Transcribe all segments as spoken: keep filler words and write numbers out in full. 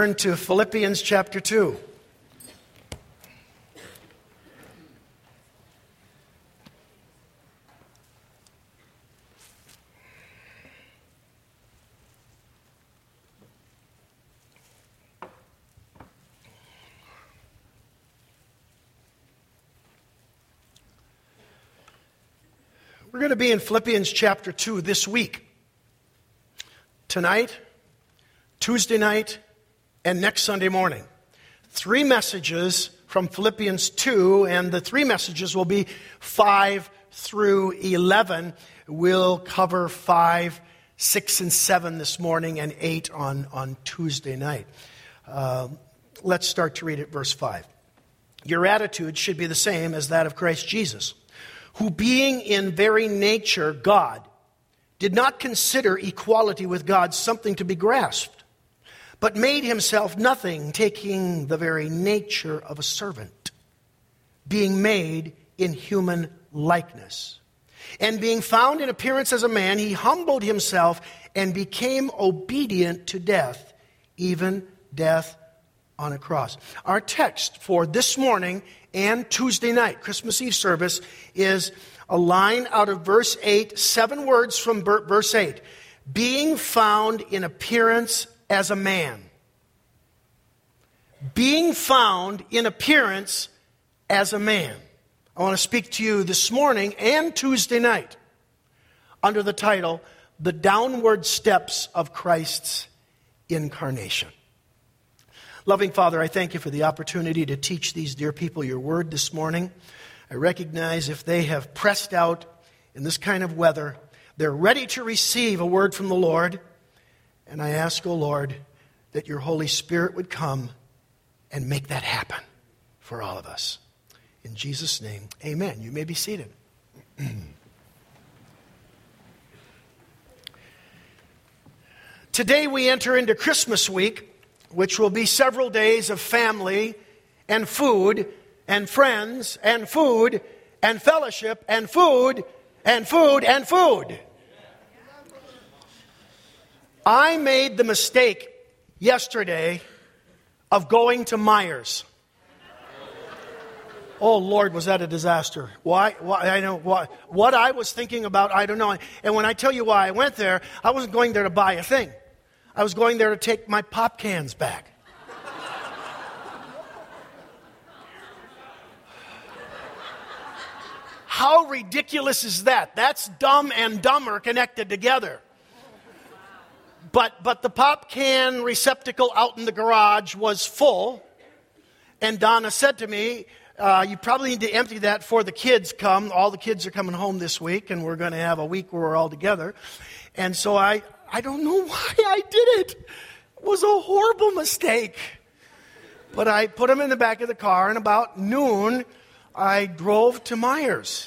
Turn to Philippians chapter two. We're going to be in Philippians chapter two this week. Tonight, Tuesday night, and next Sunday morning. Three messages from Philippians two, and the three messages will be five through eleven. We'll cover five, six, and seven this morning, and eight on, on Tuesday night. Uh, let's start to read at verse five. Your attitude should be the same as that of Christ Jesus, who being in very nature God, did not consider equality with God something to be grasped, but made himself nothing, taking the very nature of a servant, being made in human likeness. And being found in appearance as a man, he humbled himself and became obedient to death, even death on a cross. Our text for this morning and Tuesday night, Christmas Eve service, is a line out of verse eight, seven words from verse eight. Being found in appearance as a man. Being found in appearance as a man. I want to speak to you this morning and Tuesday night under the title, The Downward Steps of Christ's Incarnation. Loving Father, I thank you for the opportunity to teach these dear people your word this morning. I recognize if they have pressed out in this kind of weather, they're ready to receive a word from the Lord. And I ask, O Lord, that your Holy Spirit would come and make that happen for all of us. In Jesus' name, amen. You may be seated. Today we enter into Christmas week, which will be several days of family and food and friends and food and fellowship and food and food and food. I made the mistake yesterday of going to Myers. Oh, Lord, was that a disaster. Why? Why? I know why. What I was thinking about, I don't know. And when I tell you why I went there, I wasn't going there to buy a thing. I was going there to take my pop cans back. How ridiculous is that? That's Dumb and Dumber connected together. But but the pop can receptacle out in the garage was full. And Donna said to me, uh, you probably need to empty that before the kids come. All the kids are coming home this week, and we're going to have a week where we're all together. And so I, I don't know why I did it. It was a horrible mistake. But I put them in the back of the car, and about noon, I drove to Myers.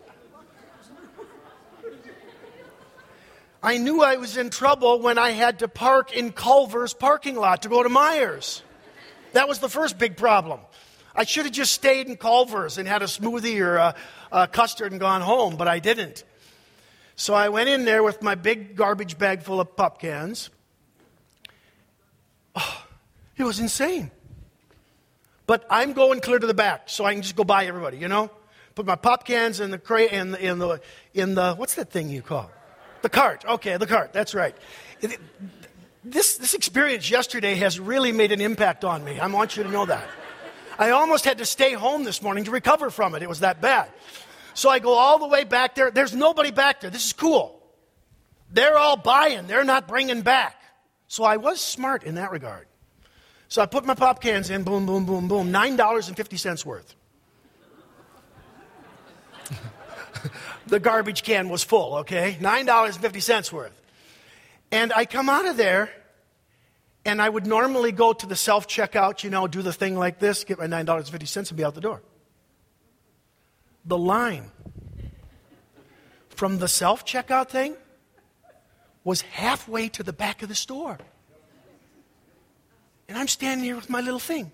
I knew I was in trouble when I had to park in Culver's parking lot to go to Myers. That was the first big problem. I should have just stayed in Culver's and had a smoothie or a, a custard and gone home, but I didn't. So I went in there with my big garbage bag full of pop cans. Oh, it was insane. But I'm going clear to the back, so I can just go by everybody, you know? Put my pop cans in the crate, in the, in the, in the, what's that thing you call it? The cart. Okay, the cart. That's right. It, it, this, this experience yesterday has really made an impact on me. I want you to know that. I almost had to stay home this morning to recover from it. It was that bad. So I go all the way back there. There's nobody back there. This is cool. They're all buying. They're not bringing back. So I was smart in that regard. So I put my pop cans in, boom, boom, boom, boom, nine dollars and fifty cents worth. The garbage can was full, okay? nine dollars and fifty cents worth. And I come out of there, and I would normally go to the self-checkout, you know, do the thing like this, get my nine dollars and fifty cents and be out the door. The line from the self-checkout thing was halfway to the back of the store. And I'm standing here with my little thing.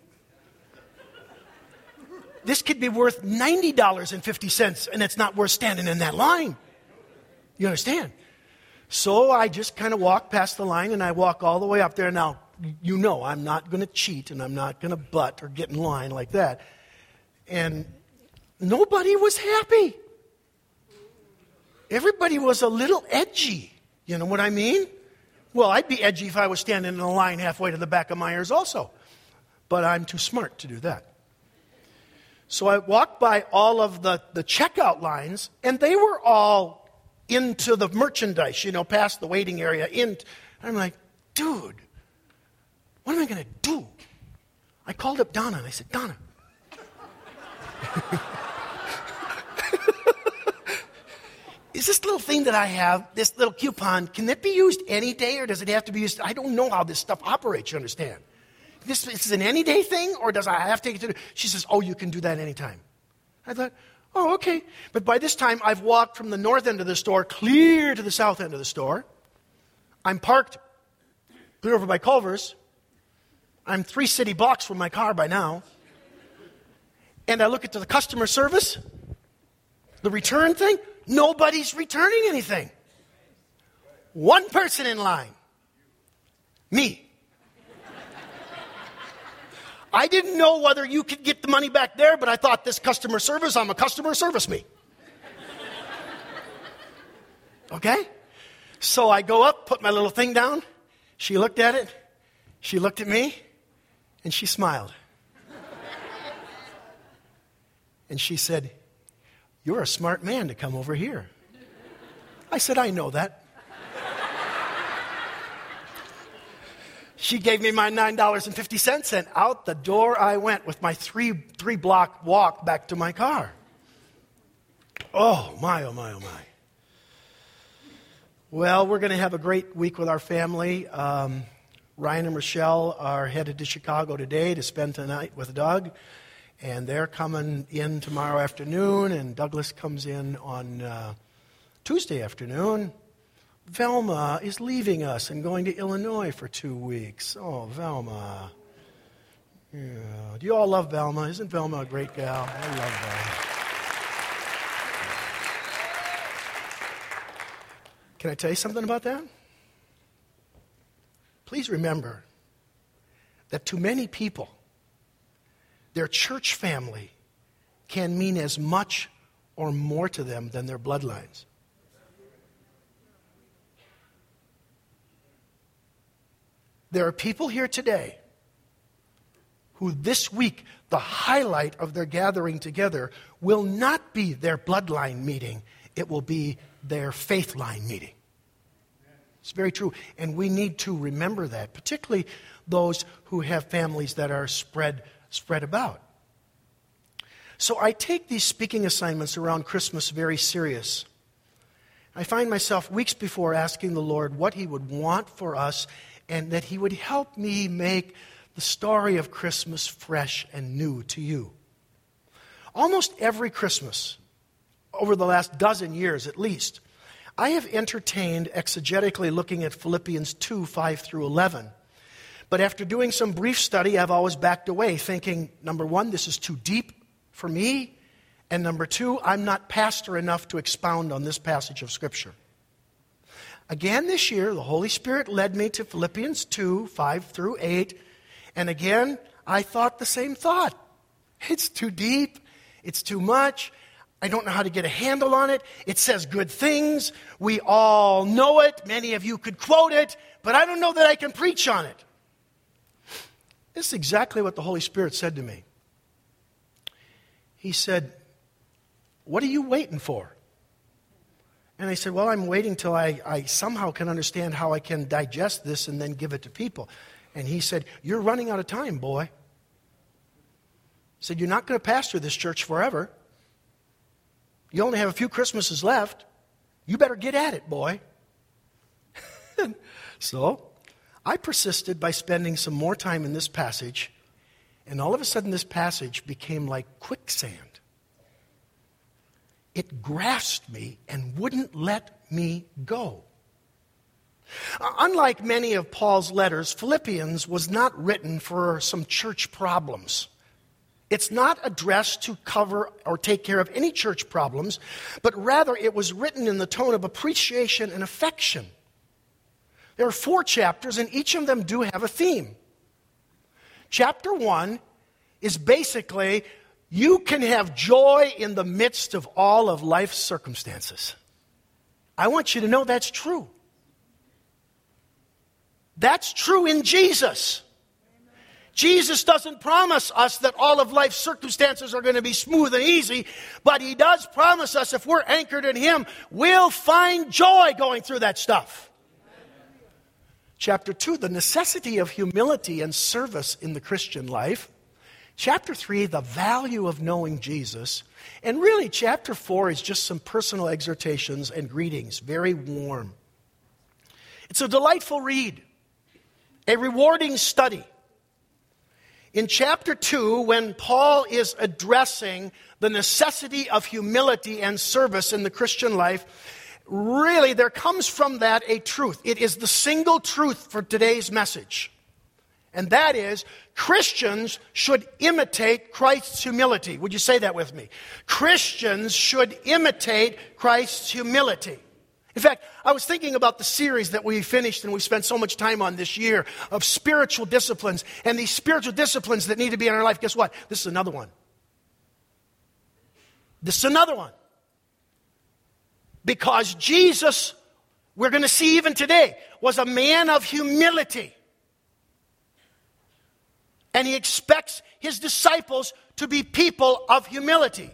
This could be worth ninety dollars and fifty cents, and it's not worth standing in that line. You understand? So I just kind of walk past the line, and I walk all the way up there. Now, you know, I'm not going to cheat and I'm not going to butt or get in line like that. And nobody was happy. Everybody was a little edgy. You know what I mean? Well, I'd be edgy if I was standing in a line halfway to the back of Myers also. But I'm too smart to do that. So I walked by all of the, the checkout lines, and they were all into the merchandise, you know, past the waiting area. In, I'm like, dude, what am I going to do? I called up Donna, and I said, Donna. Is this little thing that I have, this little coupon, can it be used any day, or does it have to be used? I don't know how this stuff operates, you understand? This, this is an any day thing, or does I have to take it to the... She says, oh, you can do that anytime. I thought, oh, okay. But by this time, I've walked from the north end of the store clear to the south end of the store. I'm parked clear over by Culver's. I'm three city blocks from my car by now. And I look at the customer service, the return thing. Nobody's returning anything. One person in line. Me. I didn't know whether you could get the money back there, but I thought this customer service, I'm a customer, service me. Okay? So I go up, put my little thing down. She looked at it. She looked at me, and she smiled. And she said, you're a smart man to come over here. I said, I know that. She gave me my nine dollars and fifty cents, and out the door I went with my three, three block walk back to my car. Oh, my, oh, my, oh, my. Well, we're going to have a great week with our family. Um, Ryan and Rochelle are headed to Chicago today to spend tonight with Doug. And they're coming in tomorrow afternoon, and Douglas comes in on uh, Tuesday afternoon. Velma is leaving us and going to Illinois for two weeks. Oh, Velma. Yeah. Do you all love Velma? Isn't Velma a great gal? I love Velma. Can I tell you something about that? Please remember that to many people, their church family can mean as much or more to them than their bloodlines. There are people here today who this week, the highlight of their gathering together will not be their bloodline meeting. It will be their faith line meeting. It's very true. And we need to remember that, particularly those who have families that are spread spread about. So I take these speaking assignments around Christmas very serious. I find myself weeks before asking the Lord what He would want for us, and that He would help me make the story of Christmas fresh and new to you. Almost every Christmas, over the last dozen years at least, I have entertained exegetically looking at Philippians two, five through eleven. But after doing some brief study, I've always backed away, thinking, number one, this is too deep for me, and number two, I'm not pastor enough to expound on this passage of Scripture. Again this year, the Holy Spirit led me to Philippians two, five through eight, and again, I thought the same thought. It's too deep, it's too much, I don't know how to get a handle on it, it says good things, we all know it, many of you could quote it, but I don't know that I can preach on it. This is exactly what the Holy Spirit said to me. He said, what are you waiting for? And I said, well, I'm waiting till I, I somehow can understand how I can digest this and then give it to people. And he said, you're running out of time, boy. He said, you're not going to pastor this church forever. You only have a few Christmases left. You better get at it, boy. So I persisted by spending some more time in this passage, and all of a sudden this passage became like quicksand. It grasped me and wouldn't let me go. Unlike many of Paul's letters, Philippians was not written for some church problems. It's not addressed to cover or take care of any church problems, but rather it was written in the tone of appreciation and affection. There are four chapters, and each of them do have a theme. Chapter one is basically, you can have joy in the midst of all of life's circumstances. I want you to know that's true. That's true in Jesus. Jesus doesn't promise us that all of life's circumstances are going to be smooth and easy, but he does promise us if we're anchored in him, we'll find joy going through that stuff. Chapter two, the necessity of humility and service in the Christian life. Chapter three, the value of knowing Jesus. And really, chapter four is just some personal exhortations and greetings, very warm. It's a delightful read, a rewarding study. In chapter two, when Paul is addressing the necessity of humility and service in the Christian life, really there comes from that a truth. It is the single truth for today's message. And that is, Christians should imitate Christ's humility. Would you say that with me? Christians should imitate Christ's humility. In fact, I was thinking about the series that we finished and we spent so much time on this year of spiritual disciplines. And these spiritual disciplines that need to be in our life, guess what? This is another one. This is another one. Because Jesus, we're going to see even today, was a man of humility. And he expects his disciples to be people of humility.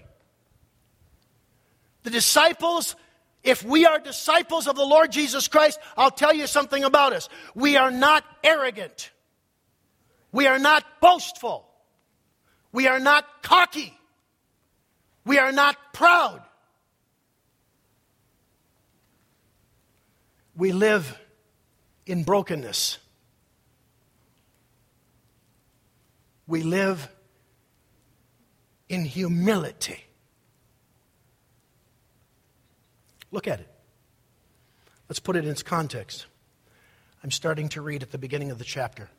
The disciples, if we are disciples of the Lord Jesus Christ, I'll tell you something about us. We are not arrogant. We are not boastful. We are not cocky. We are not proud. We live in brokenness. We live in humility. Look at it. Let's put it in its context. I'm starting to read at the beginning of the chapter.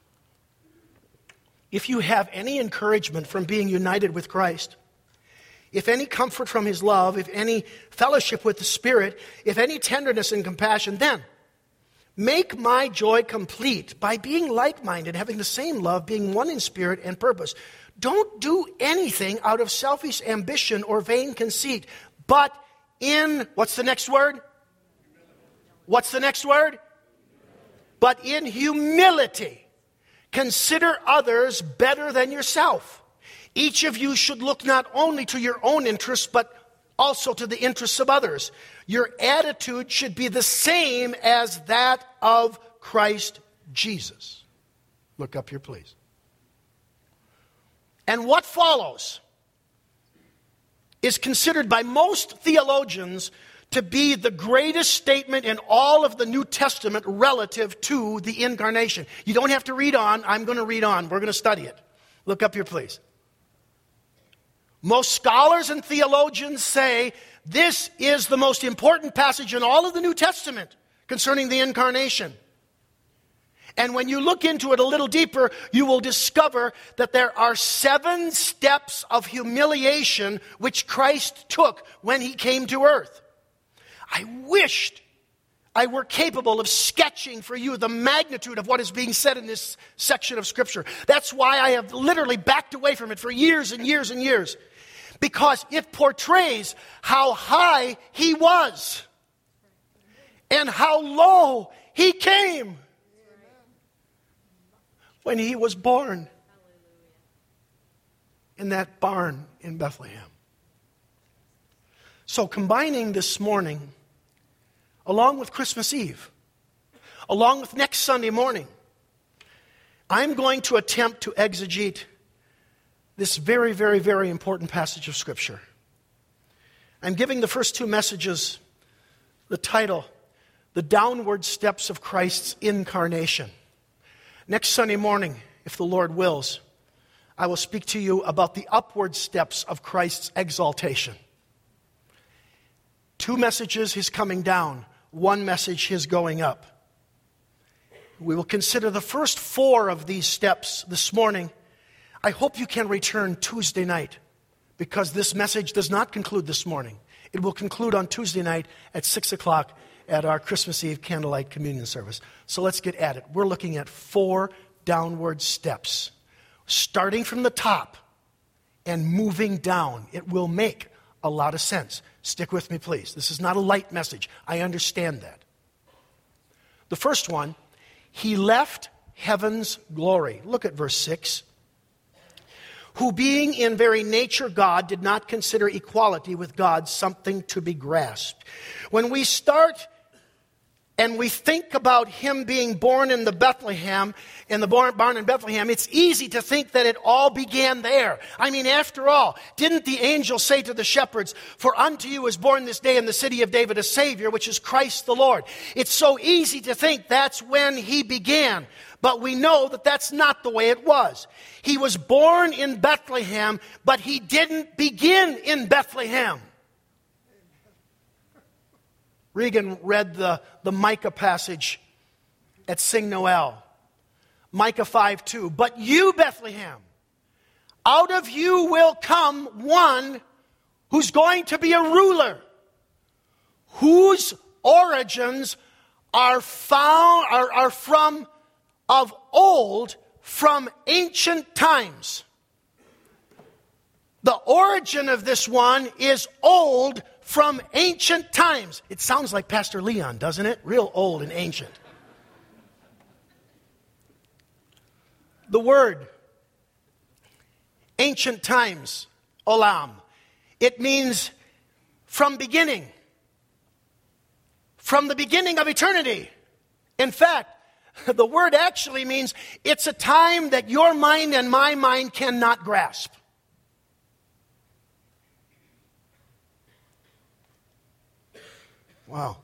If you have any encouragement from being united with Christ, if any comfort from his love, if any fellowship with the Spirit, if any tenderness and compassion, then make my joy complete by being like-minded, having the same love, being one in spirit and purpose. Don't do anything out of selfish ambition or vain conceit, but in, what's the next word? What's the next word? But in humility, consider others better than yourself. Each of you should look not only to your own interests, but also to the interests of others. Your attitude should be the same as that of Christ Jesus. Look up here, please. And what follows is considered by most theologians to be the greatest statement in all of the New Testament relative to the incarnation. You don't have to read on. I'm going to read on. We're going to study it. Look up here, please. Most scholars and theologians say this is the most important passage in all of the New Testament concerning the incarnation. And when you look into it a little deeper, you will discover that there are seven steps of humiliation which Christ took when he came to earth. I wished I were capable of sketching for you the magnitude of what is being said in this section of Scripture. That's why I have literally backed away from it for years and years and years. Because it portrays how high he was and how low he came when he was born in that barn in Bethlehem. So combining this morning, along with Christmas Eve, along with next Sunday morning, I'm going to attempt to exegete this very, very, very important passage of Scripture. I'm giving the first two messages the title, The Downward Steps of Christ's Incarnation. Next Sunday morning, if the Lord wills, I will speak to you about the upward steps of Christ's exaltation. Two messages, his coming down. One message, his going up. We will consider the first four of these steps this morning. I hope you can return Tuesday night, because this message does not conclude this morning. It will conclude on Tuesday night at six o'clock at our Christmas Eve candlelight communion service. So let's get at it. We're looking at four downward steps. starting from the top and moving down. It will make a lot of sense. Stick with me, please. This is not a light message. I understand that. The first one, he left heaven's glory. Look at verse six. Who being in very nature God did not consider equality with God something to be grasped. When we start and we think about him being born in the Bethlehem, in the barn in Bethlehem, it's easy to think that it all began there. I mean, after all, didn't the angel say to the shepherds, for unto you is born this day in the city of David a Savior, which is Christ the Lord. It's so easy to think that's when he began. But we know that that's not the way it was. He was born in Bethlehem, but he didn't begin in Bethlehem. Regan read the, the Micah passage at Sing Noel. Micah five two. But you, Bethlehem, out of you will come one who's going to be a ruler, whose origins are found are, are from of old, from ancient times. The origin of this one is old from ancient times. It sounds like Pastor Leon, doesn't it? Real old and ancient. The word ancient times, olam, it means from beginning. From the beginning of eternity. In fact, the word actually means it's a time that your mind and my mind cannot grasp. Wow.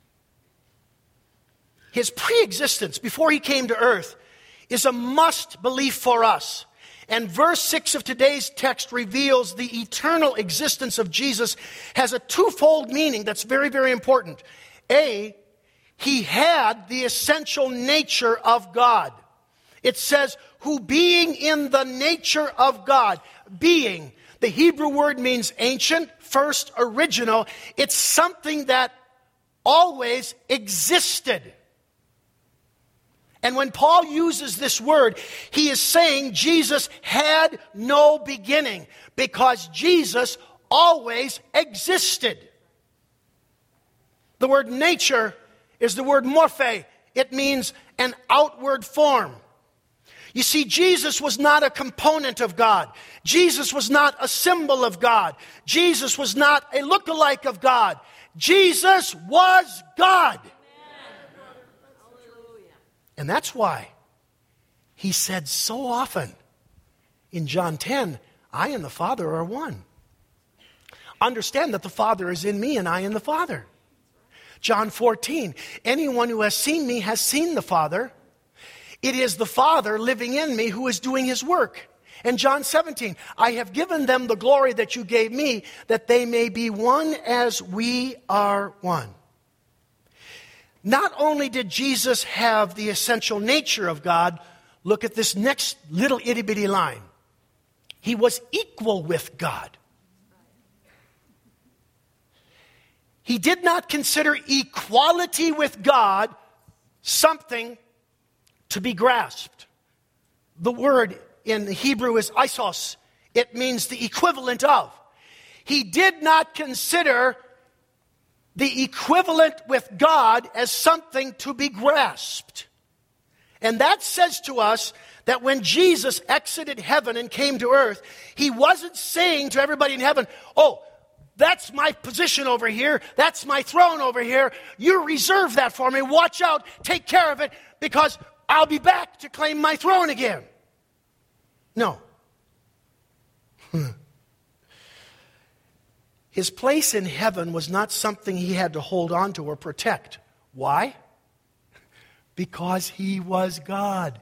His pre-existence before he came to earth is a must belief for us. And verse six of today's text reveals the eternal existence of Jesus has a twofold meaning that's very, very important. A, he had the essential nature of God. It says, who being in the nature of God, being. The Hebrew word means ancient, first, original. It's something that always existed. And when Paul uses this word, he is saying Jesus had no beginning because Jesus always existed. The word nature is the word morphe. It means an outward form. You see, Jesus was not a component of God. Jesus was not a symbol of God. Jesus was not a lookalike of God. Jesus was God. And that's why he said so often in John ten, I and the Father are one. Understand that the Father is in me and I in the Father. John fourteen, anyone who has seen me has seen the Father. It is the Father living in me who is doing his work. And John seventeen, I have given them the glory that you gave me, that they may be one as we are one. Not only did Jesus have the essential nature of God, look at this next little itty bitty line. He was equal with God. He did not consider equality with God something to be grasped. The word in the Hebrew is isos. It means the equivalent of. He did not consider the equivalent with God as something to be grasped. And that says to us that when Jesus exited heaven and came to earth, he wasn't saying to everybody in heaven, oh, that's my position over here. That's my throne over here. You reserve that for me. Watch out. Take care of it because I'll be back to claim my throne again. No. His place in heaven was not something he had to hold on to or protect. Why? Because he was God.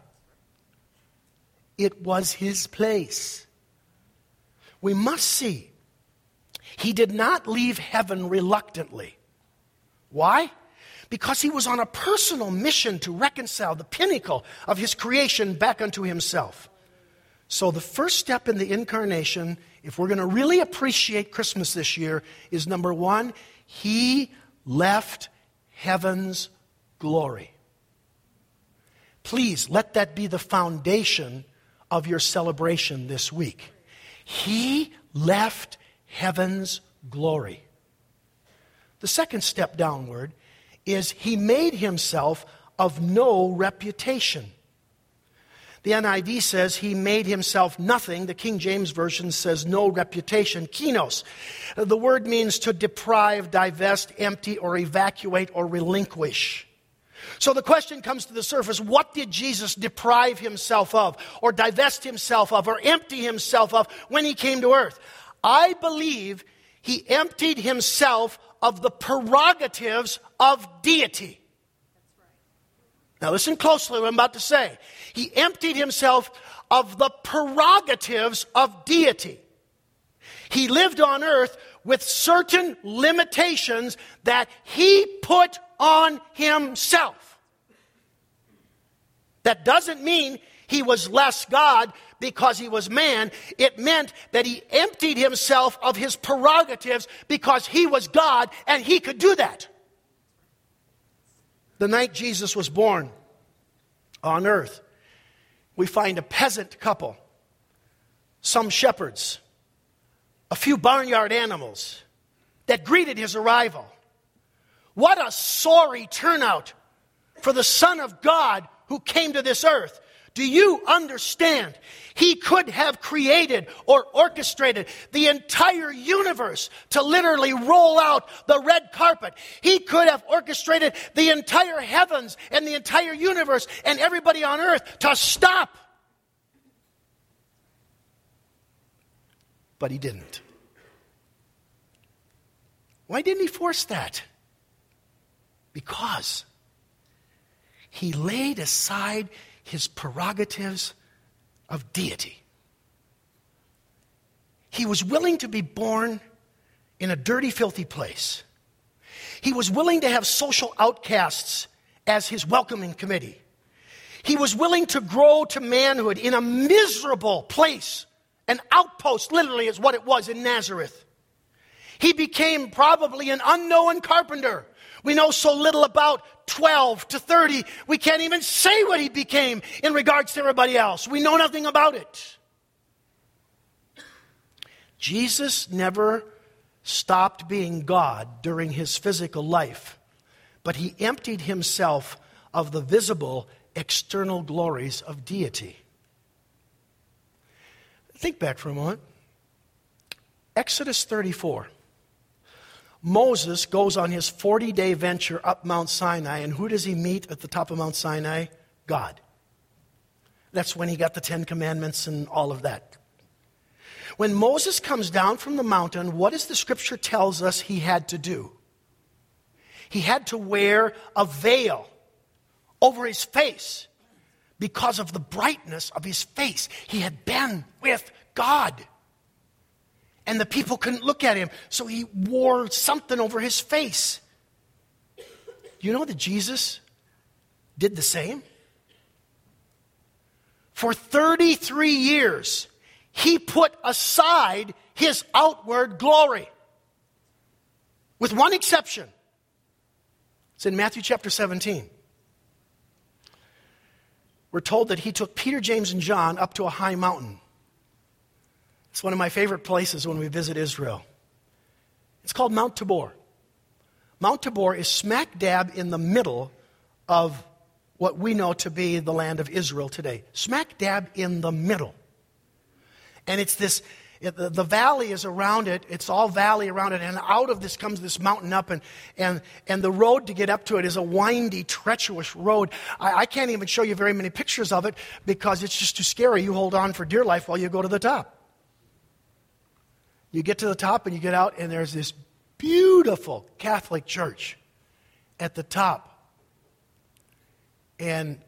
It was his place. We must see, he did not leave heaven reluctantly. Why? Because he was on a personal mission to reconcile the pinnacle of his creation back unto himself. So the first step in the incarnation, if we're going to really appreciate Christmas this year, is number one, he left heaven's glory. Please let that be the foundation of your celebration this week. He left heaven's glory. The second step downward is he made himself of no reputation. The N I V says he made himself nothing. The King James Version says no reputation. Kinos. The word means to deprive, divest, empty, or evacuate, or relinquish. So the question comes to the surface, what did Jesus deprive himself of, or divest himself of, or empty himself of when he came to earth? I believe he emptied himself of the prerogatives of deity. Now listen closely to what I'm about to say. He emptied himself of the prerogatives of deity. He lived on earth with certain limitations that he put on himself. That doesn't mean he was less God because he was man. It meant that he emptied himself of his prerogatives because he was God and he could do that. The night Jesus was born on earth, we find a peasant couple, some shepherds, a few barnyard animals that greeted his arrival. What a sorry turnout for the Son of God who came to this earth. Do you understand? He could have created or orchestrated the entire universe to literally roll out the red carpet. He could have orchestrated the entire heavens and the entire universe and everybody on earth to stop. But he didn't. Why didn't he force that? Because he laid aside his prerogatives of deity. He was willing to be born in a dirty, filthy place. He was willing to have social outcasts as his welcoming committee. He was willing to grow to manhood in a miserable place. An outpost, literally, is what it was in Nazareth. He became probably an unknown carpenter. We know so little about twelve to thirty. We can't even say what he became in regards to everybody else. We know nothing about it. Jesus never stopped being God during his physical life, but he emptied himself of the visible external glories of deity. Think back for a moment. Exodus thirty-four. Moses goes on his forty-day venture up Mount Sinai, and who does he meet at the top of Mount Sinai? God. That's when he got the Ten Commandments and all of that. When Moses comes down from the mountain, what does the scripture tells us he had to do? He had to wear a veil over his face because of the brightness of his face. He had been with God. And the people couldn't look at him, so he wore something over his face. You know that Jesus did the same? For thirty-three years, he put aside his outward glory. With one exception. It's in Matthew chapter seventeen. We're told that he took Peter, James, and John up to a high mountain. It's one of my favorite places when we visit Israel. It's called Mount Tabor. Mount Tabor is smack dab in the middle of what we know to be the land of Israel today. Smack dab in the middle. And it's this, it, the, the valley is around it. It's all valley around it. And out of this comes this mountain up. And, and, and the road to get up to it is a windy, treacherous road. I, I can't even show you very many pictures of it because it's just too scary. You hold on for dear life while you go to the top. You get to the top and you get out, and there's this beautiful Catholic church at the top. And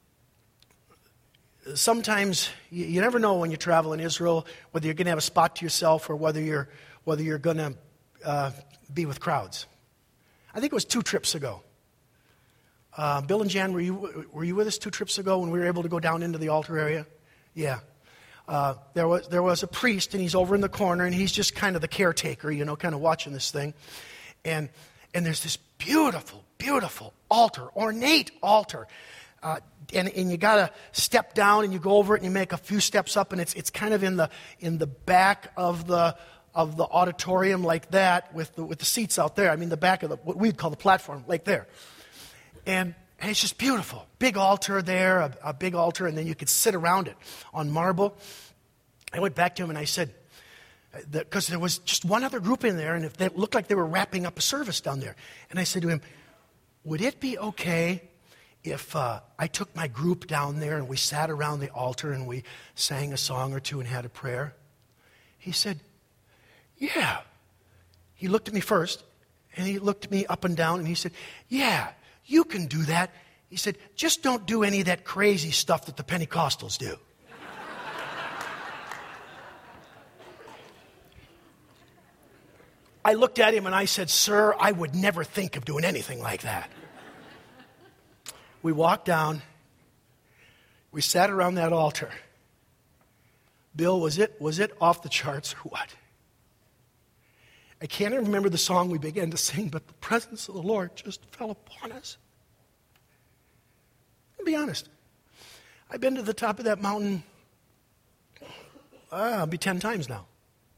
sometimes you, you never know when you travel in Israel whether you're going to have a spot to yourself or whether you're whether you're going to uh, be with crowds. I think it was two trips ago. Uh, Bill and Jan, were you were you with us two trips ago when we were able to go down into the altar area? Yeah. Uh, there was there was a priest, and he's over in the corner, and he's just kind of the caretaker, you know, kind of watching this thing. And and there's this beautiful, beautiful altar, ornate altar. uh, and, and you got to step down and you go over it and you make a few steps up, and it's it's kind of in the in the back of the of the auditorium like that with the, with the seats out there. I mean, the back of the, what we'd call the platform, like there. And, and it's just beautiful. Big altar there, a, a big altar, and then you could sit around it on marble. I went back to him and I said, because there was just one other group in there, and if they looked like they were wrapping up a service down there. And I said to him, would it be okay if uh, I took my group down there and we sat around the altar and we sang a song or two and had a prayer? He said, yeah. He looked at me first, and he looked at me up and down, and he said, yeah, you can do that. He said, just don't do any of that crazy stuff that the Pentecostals do. I looked at him and I said, sir, I would never think of doing anything like that. We walked down. We sat around that altar. Bill, was it, was it off the charts or what? I can't even remember the song we began to sing, but the presence of the Lord just fell upon us. I'll be honest. I've been to the top of that mountain, uh, I'll be ten times now.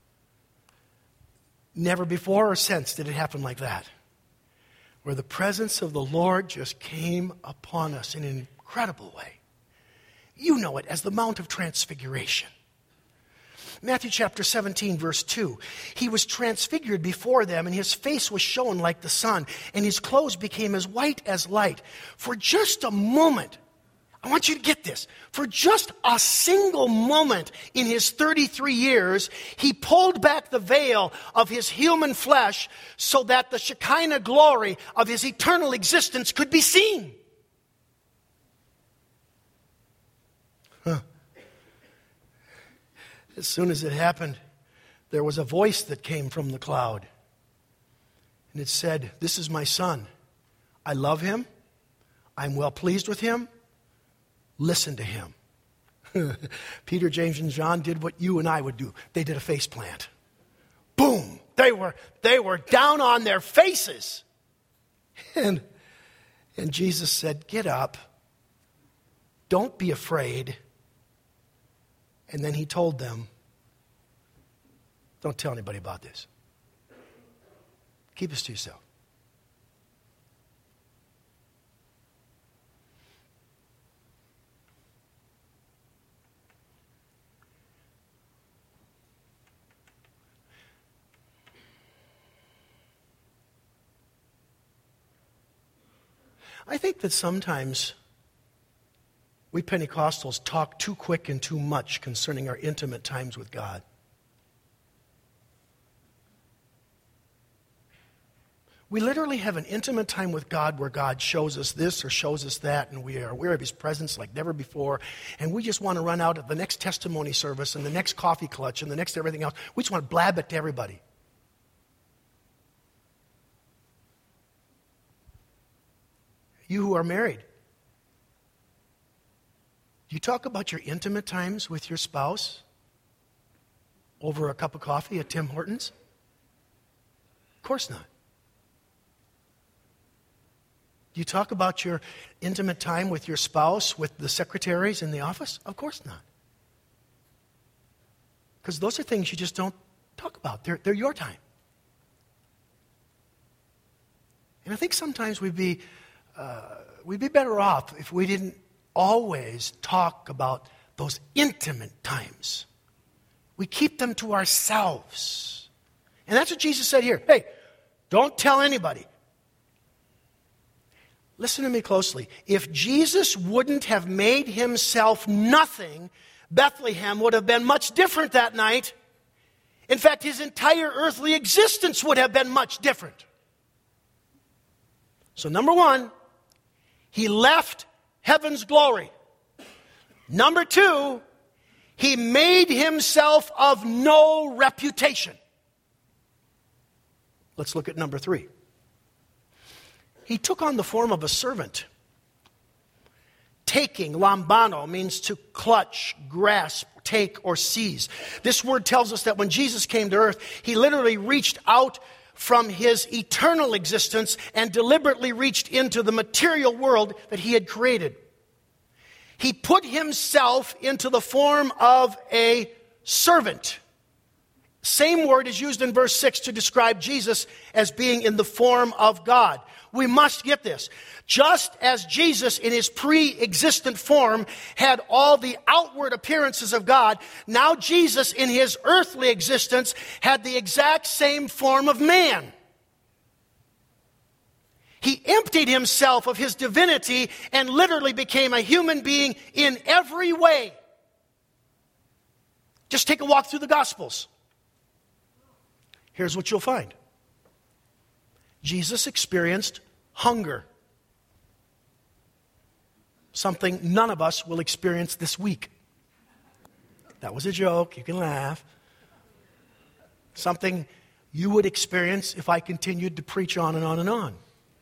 Never before or since did it happen like that, where the presence of the Lord just came upon us in an incredible way. You know it as the Mount of Transfiguration. Matthew chapter seventeen, verse two. He was transfigured before them, and his face was shone like the sun, and his clothes became as white as light. For just a moment, I want you to get this. For just a single moment in his thirty-three years, he pulled back the veil of his human flesh so that the Shekinah glory of his eternal existence could be seen. Huh. As soon as it happened, there was a voice that came from the cloud. And it said, this is my son. I love him. I'm well pleased with him. Listen to him. Peter, James, and John did what you and I would do. They did a face plant. Boom. They were, they were down on their faces. And, and Jesus said, get up. Don't be afraid. And then he told them, don't tell anybody about this. Keep this to yourself. I think that sometimes we Pentecostals talk too quick and too much concerning our intimate times with God. We literally have an intimate time with God where God shows us this or shows us that, and we are aware of his presence like never before, and we just want to run out at the next testimony service and the next coffee clutch and the next everything else. We just want to blab it to everybody. You who are married, do you talk about your intimate times with your spouse over a cup of coffee at Tim Hortons? Of course not. Do you talk about your intimate time with your spouse, with the secretaries in the office? Of course not. Because those are things you just don't talk about. They're, they're your time. And I think sometimes we'd be, uh, we'd be better off if we didn't always talk about those intimate times. We keep them to ourselves. And that's what Jesus said here. Hey, don't tell anybody. Listen to me closely. If Jesus wouldn't have made himself nothing, Bethlehem would have been much different that night. In fact, his entire earthly existence would have been much different. So number one, he left heaven's glory. Number two, he made himself of no reputation. Let's look at number three. He took on the form of a servant. Taking, lambano, means to clutch, grasp, take, or seize. This word tells us that when Jesus came to earth, he literally reached out from his eternal existence and deliberately reached into the material world that he had created. He put himself into the form of a servant. Same word is used in verse six to describe Jesus as being in the form of God. We must get this. Just as Jesus in his pre-existent form had all the outward appearances of God, now Jesus in his earthly existence had the exact same form of man. He emptied himself of his divinity and literally became a human being in every way. Just take a walk through the Gospels. Here's what you'll find. Jesus experienced hunger. Something none of us will experience this week. That was a joke. You can laugh. Something you would experience if I continued to preach on and on and on.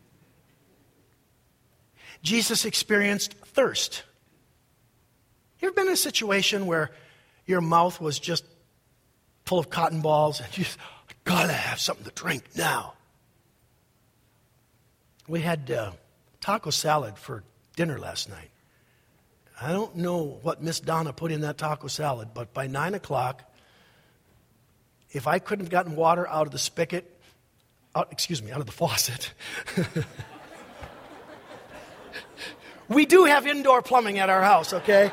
Jesus experienced thirst. You ever been in a situation where your mouth was just full of cotton balls and you just, I gotta have something to drink now? We had uh, taco salad for dinner last night. I don't know what Miss Donna put in that taco salad, but by nine o'clock, if I couldn't have gotten water out of the spigot, out, excuse me, out of the faucet. We do have indoor plumbing at our house, okay?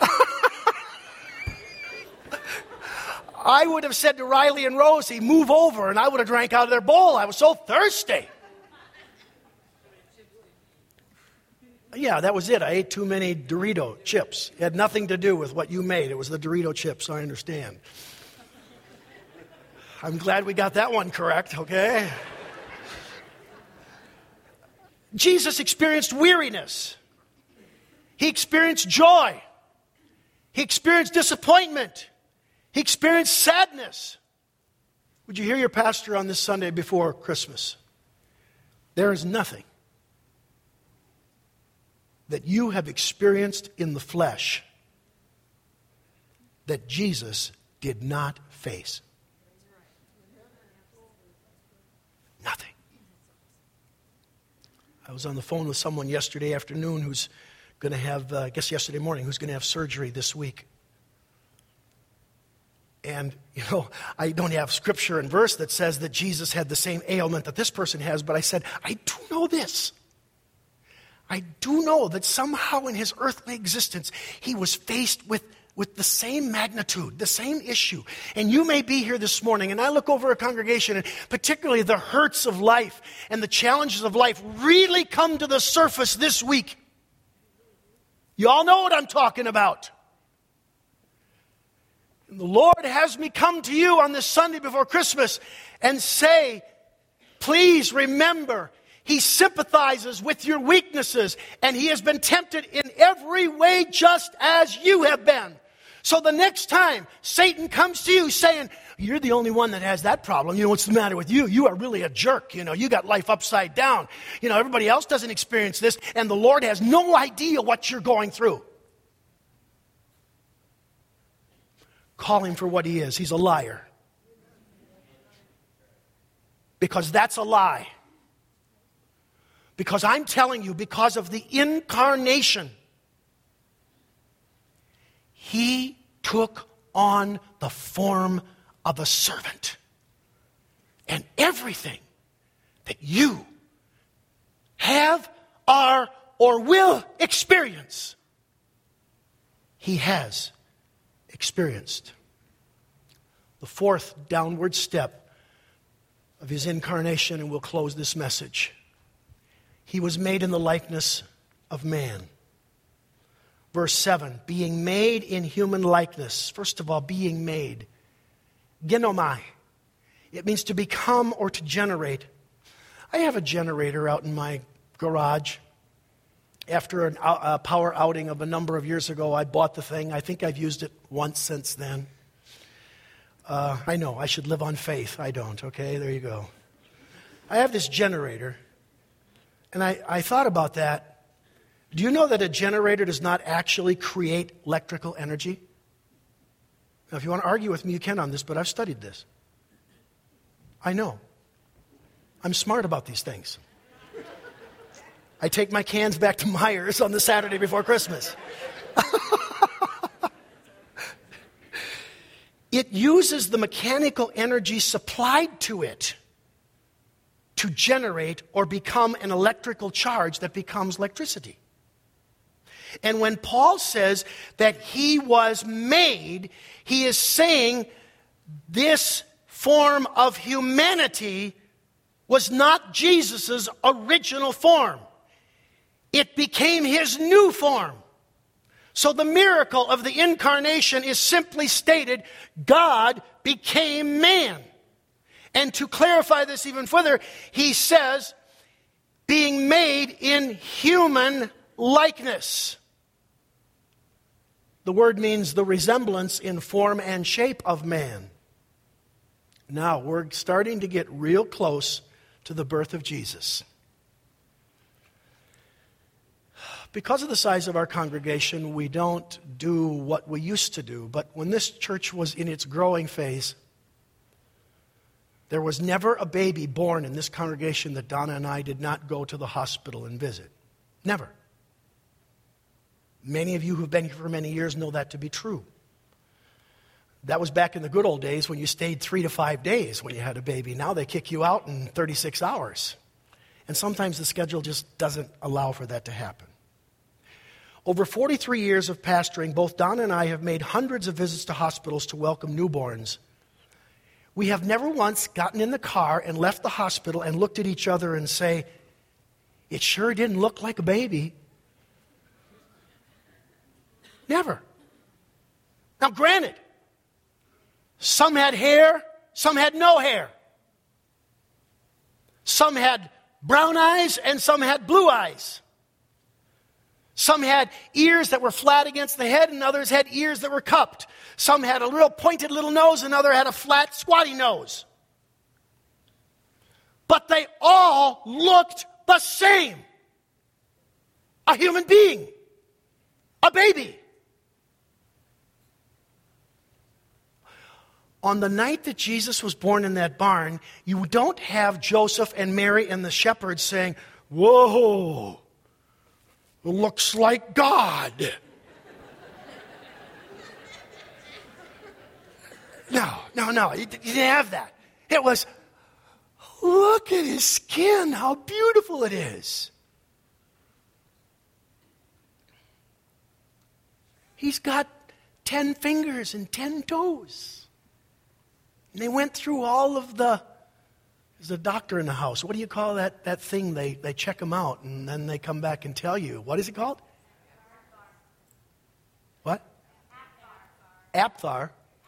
I would have said to Riley and Rosie, move over, and I would have drank out of their bowl. I was so thirsty. Yeah, that was it. I ate too many Dorito chips. It had nothing to do with what you made. It was the Dorito chips, I understand. I'm glad we got that one correct, okay? Jesus experienced weariness. He experienced joy. He experienced disappointment. He experienced sadness. Would you hear your pastor on this Sunday before Christmas? There is nothing that you have experienced in the flesh that Jesus did not face. Nothing. I was on the phone with someone yesterday afternoon who's going to have, uh, I guess yesterday morning, who's going to have surgery this week. And, you know, I don't have scripture and verse that says that Jesus had the same ailment that this person has, but I said, I do know this. I do know that somehow in his earthly existence, he was faced with, with the same magnitude, the same issue. And you may be here this morning, and I look over a congregation, and particularly the hurts of life and the challenges of life really come to the surface this week. You all know what I'm talking about. And the Lord has me come to you on this Sunday before Christmas and say, please remember, he sympathizes with your weaknesses, and he has been tempted in every way just as you have been. So the next time Satan comes to you saying, you're the only one that has that problem. You know, what's the matter with you? You are really a jerk. You know, you got life upside down. You know, everybody else doesn't experience this, and the Lord has no idea what you're going through. Call him for what he is. He's a liar. Because that's a lie. Because I'm telling you, because of the incarnation, he took on the form of a servant. And everything that you have, are, or will experience, he has experienced. The fourth downward step of his incarnation, and we'll close this message. He was made in the likeness of man. Verse seven, being made in human likeness. First of all, being made. Genomai. It means to become or to generate. I have a generator out in my garage. After an, a power outing of a number of years ago, I bought the thing. I think I've used it once since then. Uh, I know, I should live on faith. I don't, okay? There you go. I have this generator, and I, I thought about that. Do you know that a generator does not actually create electrical energy? Now, if you want to argue with me, you can on this, but I've studied this. I know. I'm smart about these things. I take my cans back to Myers on the Saturday before Christmas. It uses the mechanical energy supplied to it to generate or become an electrical charge that becomes electricity. And when Paul says that he was made, he is saying this form of humanity was not Jesus' original form. It became his new form. So the miracle of the incarnation is simply stated, God became man. And to clarify this even further, he says, being made in human likeness. The word means the resemblance in form and shape of man. Now, we're starting to get real close to the birth of Jesus. Because of the size of our congregation, we don't do what we used to do. But when this church was in its growing phase, there was never a baby born in this congregation that Donna and I did not go to the hospital and visit. Never. Many of you who've been here for many years know that to be true. That was back in the good old days when you stayed three to five days when you had a baby. Now they kick you out in thirty-six hours. And sometimes the schedule just doesn't allow for that to happen. Over forty-three years of pastoring, both Donna and I have made hundreds of visits to hospitals to welcome newborns. We have never once gotten in the car and left the hospital and looked at each other and say, it sure didn't look like a baby. Never. Now granted, some had hair, some had no hair. Some had brown eyes and some had blue eyes. Some had ears that were flat against the head and others had ears that were cupped. Some had a little pointed little nose and another had a flat squatty nose. But they all looked the same. A human being. A baby. On the night that Jesus was born in that barn, you don't have Joseph and Mary and the shepherds saying, whoa, looks like God. No, no, no, you didn't have that. It was, look at his skin, how beautiful it is. He's got ten fingers and ten toes. And they went through all of the, there's a doctor in the house. What do you call that, that thing? They, they check them out and then they come back and tell you. What is it called? What? Apthar.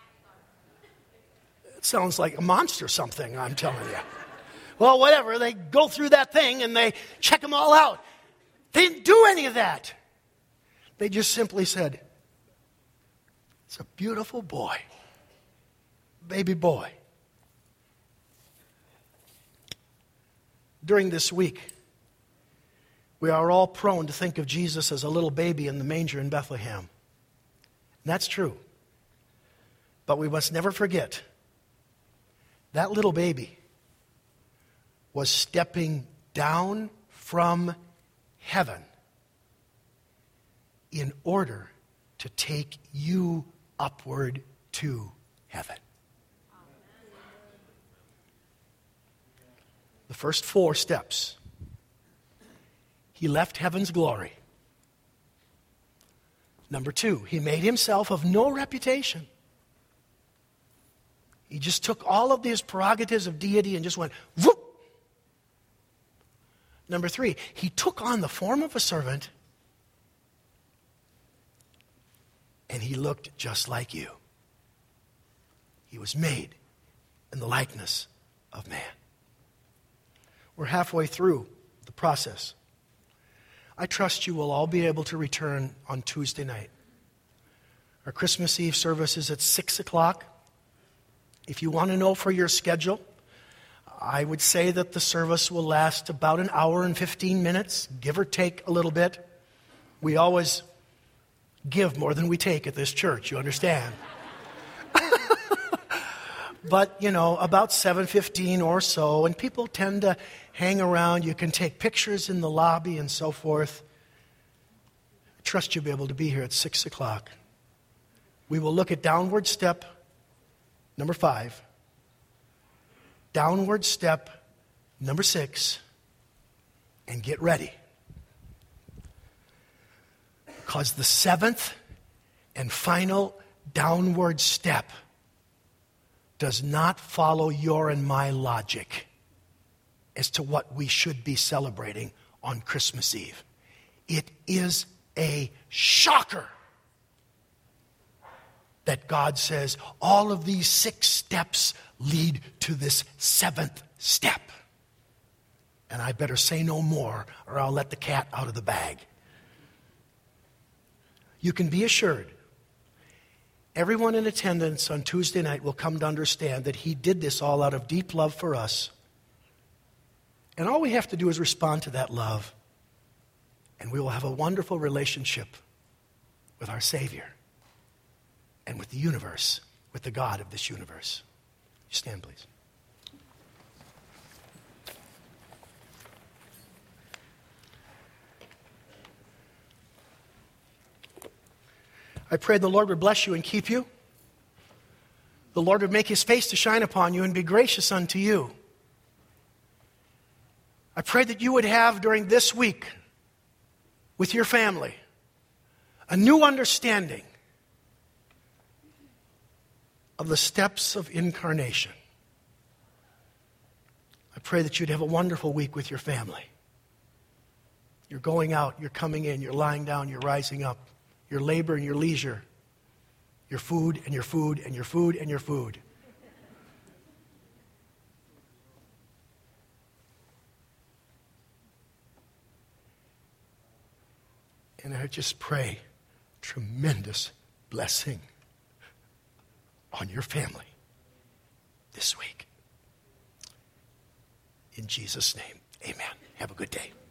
It sounds like a monster something, I'm telling you. Well, whatever. They go through that thing and they check them all out. They didn't do any of that. They just simply said, it's a beautiful boy. Baby boy. During this week, we are all prone to think of Jesus as a little baby in the manger in Bethlehem. And that's true. But we must never forget that little baby was stepping down from heaven in order to take you upward to heaven. The first four steps. He left heaven's glory. Number two, he made himself of no reputation. He just took all of these prerogatives of deity and just went, whoop. Number three, he took on the form of a servant and he looked just like you. He was made in the likeness of man. We're halfway through the process. I trust you will all be able to return on Tuesday night. Our Christmas Eve service is at six o'clock. If you want to know for your schedule, I would say that the service will last about an hour and fifteen minutes, give or take a little bit. We always give more than we take at this church, you understand? But, you know, about seven fifteen or so, and people tend to hang around. You can take pictures in the lobby and so forth. trust you'll be able to be here at six o'clock. We will look at downward step number five, downward step number six, and get ready. Because the seventh and final downward step does not follow your and my logic as to what we should be celebrating on Christmas Eve. It is a shocker that God says all of these six steps lead to this seventh step. And I better say no more, or I'll let the cat out of the bag. You can be assured, everyone in attendance on Tuesday night will come to understand that he did this all out of deep love for us. And all we have to do is respond to that love, and we will have a wonderful relationship with our Savior and with the universe, with the God of this universe. You stand, please. I pray the Lord would bless you and keep you. The Lord would make his face to shine upon you and be gracious unto you. I pray that you would have during this week with your family a new understanding of the steps of incarnation. I pray that you'd have a wonderful week with your family. You're going out, you're coming in, you're lying down, you're rising up. Your labor and your leisure, your food and your food and your food and your food. And I just pray tremendous blessing on your family this week. In Jesus' name, amen. Have a good day.